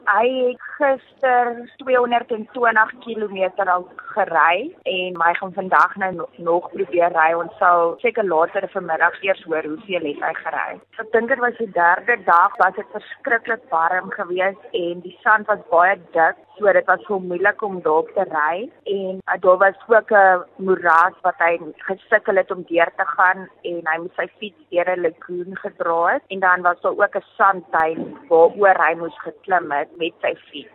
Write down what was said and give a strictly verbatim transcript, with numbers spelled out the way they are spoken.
Hy het gister tweehonderdtwintig kilometer al gery en hy gaan vandag nou nog, nog probeer ry. Ons sal seker later vanmiddag eers hoor hoeveel het hy gery. Ek dink dit was die derde dag, was dit verskriklik warm geweest en die sand was baie dik, so dit was so moeilik om daarop te ry en uh, daar was ook 'n moeras wat hy gesukkel het om deur te gaan en hy moes sy fiets deur 'n lagoon gedra het en dan was daar ook 'n sandduin waaroor hy moes geklim het met sy fiets.